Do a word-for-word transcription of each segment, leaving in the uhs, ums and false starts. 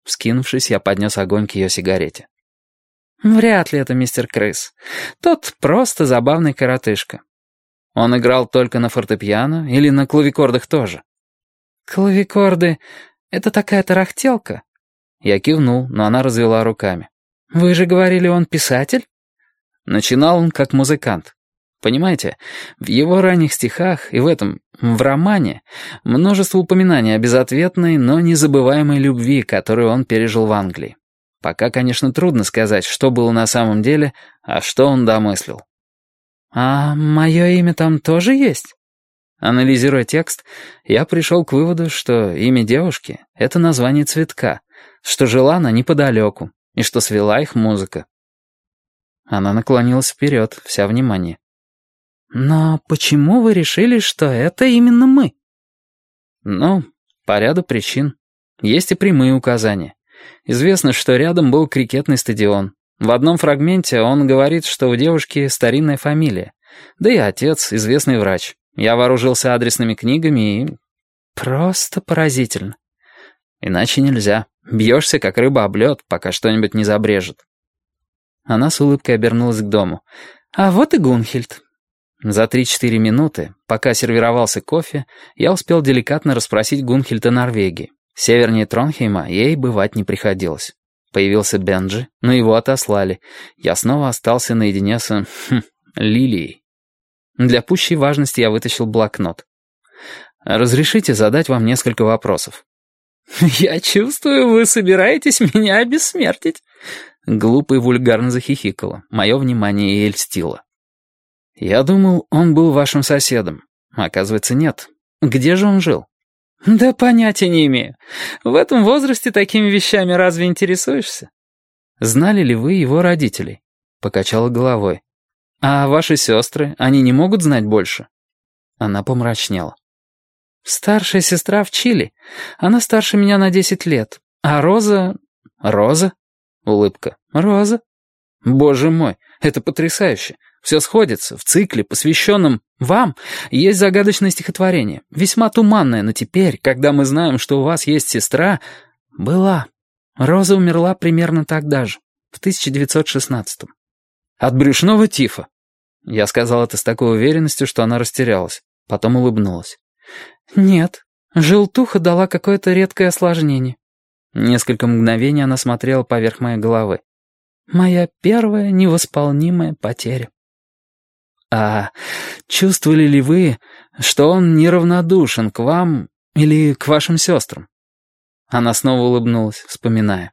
Вскинувшись, я поднес огонь к ее сигарете. «Вряд ли это мистер Крыс. Тот просто забавный коротышка». «Он играл только на фортепиано или на клавикордах тоже?» «Клавикорды — это такая тарахтелка». Я кивнул, но она развела руками. «Вы же говорили, он писатель?» Начинал он как музыкант. Понимаете, в его ранних стихах и в этом, в романе, множество упоминаний о безответной, но незабываемой любви, которую он пережил в Англии. Пока, конечно, трудно сказать, что было на самом деле, а что он домыслил. «А мое имя там тоже есть?» Анализируя текст, я пришел к выводу, что имя девушки — это название цветка, что жила она неподалеку, и что свела их музыка. Она наклонилась вперед, вся внимание. «Но почему вы решили, что это именно мы?» «Ну, по ряду причин. Есть и прямые указания. Известно, что рядом был крикетный стадион. В одном фрагменте он говорит, что у девушки старинная фамилия. Да и отец — известный врач. Я вооружился адресными книгами и...» «Просто поразительно». «Иначе нельзя. Бьешься, как рыба об лед, пока что-нибудь не забрежет». Она с улыбкой обернулась к дому. «А вот и Гунхильд». За три-четыре минуты, пока сервировался кофе, я успел деликатно расспросить Гунхильд о Норвегии. Севернее Тронхейма ей бывать не приходилось. Появился Бенджи, но его отослали. Я снова остался наедине с... Хм, Лилией. Для пущей важности я вытащил блокнот. «Разрешите задать вам несколько вопросов?» «Я чувствую, вы собираетесь меня обессмертить». Глупо и вульгарно захихикала. Мое внимание ей льстило. «Я думал, он был вашим соседом. Оказывается, нет. Где же он жил?» «Да понятия не имею. В этом возрасте такими вещами разве интересуешься?» «Знали ли вы его родителей?» Покачала головой. «А ваши сестры, они не могут знать больше?» Она помрачнела. «Старшая сестра в Чили. Она старше меня на десять лет. А Роза...» «Роза?» Улыбка. «Роза?» «Боже мой, это потрясающе. Все сходится. В цикле, посвященном вам, есть загадочное стихотворение. Весьма туманное, но теперь, когда мы знаем, что у вас есть сестра... Была. Роза умерла примерно тогда же, в тысяча девятьсот шестнадцатом. От брюшного тифа». Я сказал это с такой уверенностью, что она растерялась. Потом улыбнулась. «Нет, желтуха дала какое-то редкое осложнение». Несколько мгновений она смотрела поверх моей головы. «Моя первая невосполнимая потеря». «А чувствовали ли вы, что он неравнодушен к вам или к вашим сестрам?» Она снова улыбнулась, вспоминая.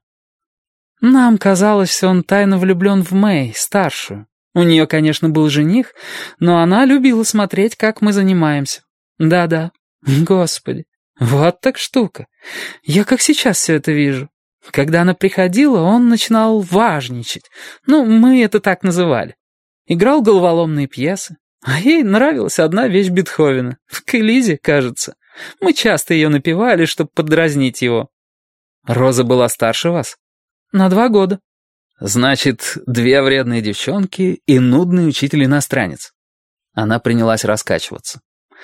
«Нам казалось, он тайно влюблен в Мэй, старшую. У нее, конечно, был жених, но она любила смотреть, как мы занимаемся. Да-да, господи, вот так штука. Я как сейчас все это вижу. Когда она приходила, он начинал важничать. Ну, мы это так называли. Играл головоломные пьесы. А ей нравилась одна вещь Бетховена. К Элизе, кажется. Мы часто ее напевали, чтобы подразнить его». «Роза была старше вас?» «На два года». «Значит, две вредные девчонки и нудный учитель-иностранец». Она принялась раскачиваться.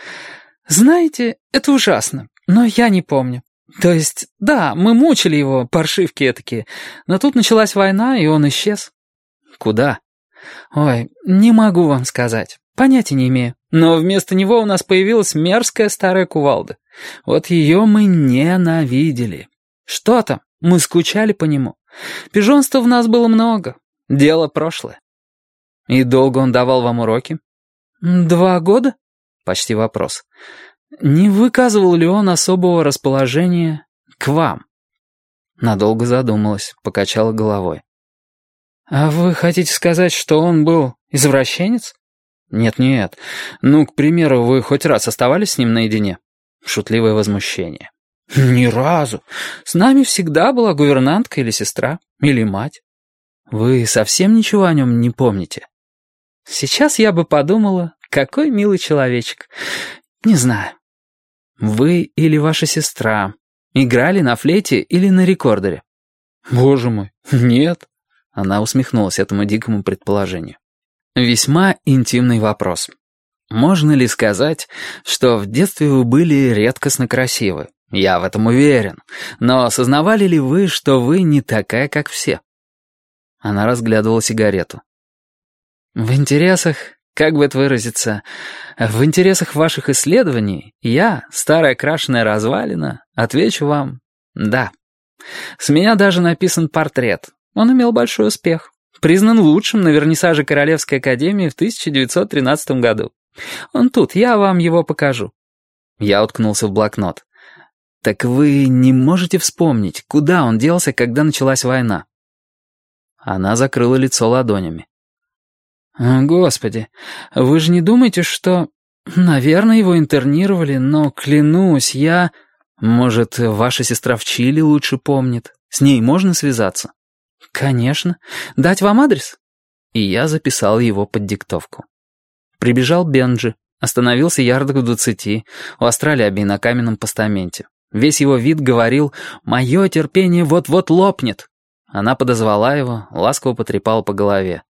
«Знаете, это ужасно, но я не помню. То есть, да, мы мучили его, паршивки этакие, но тут началась война, и он исчез». «Куда?» «Ой, не могу вам сказать. Понятия не имею. Но вместо него у нас появилась мерзкая старая кувалда. Вот ее мы ненавидели. Что там? Мы скучали по нему. Пижонства в нас было много. Дело прошлое». «И долго он давал вам уроки?» «Два года?» Почти вопрос. «Не выказывал ли он особого расположения к вам?» Надолго задумалась, покачала головой. «А вы хотите сказать, что он был извращенец?» «Нет-нет. Ну, к примеру, вы хоть раз оставались с ним наедине?» Шутливое возмущение. «Ни разу. С нами всегда была гувернантка или сестра, или мать». «Вы совсем ничего о нем не помните?» «Сейчас я бы подумала, какой милый человечек. Не знаю». «Вы или ваша сестра играли на флейте или на рекордере?» «Боже мой, нет». Она усмехнулась этому дикому предположению. «Весьма интимный вопрос. Можно ли сказать, что в детстве вы были редкостно красивы, Я в этом уверен. Но осознавали ли вы, что вы не такая, как все? Она разглядывала сигарету. В интересах, как бы это выразиться, в интересах ваших исследований я, старая крашеная развалина, отвечу вам «да». С меня даже написан портрет. Он имел большой успех. Признан лучшим на вернисаже Королевской академии в тысяча девятьсот тринадцатом году. Он тут, я вам его покажу. Я уткнулся в блокнот. Так вы не можете вспомнить, куда он делся, когда началась война? Она закрыла лицо ладонями. Господи, вы же не думаете, что... Наверное, его интернировали, но, клянусь, я... Может, ваша сестра в Чили лучше помнит? С ней можно связаться? Конечно. Дать вам адрес? И я записал его под диктовку. Прибежал Бенджи, остановился ярдах в двадцати, у астролябии на каменном постаменте. Весь его вид говорил «Мое терпение вот-вот лопнет». Она подозвала его, ласково потрепала по голове.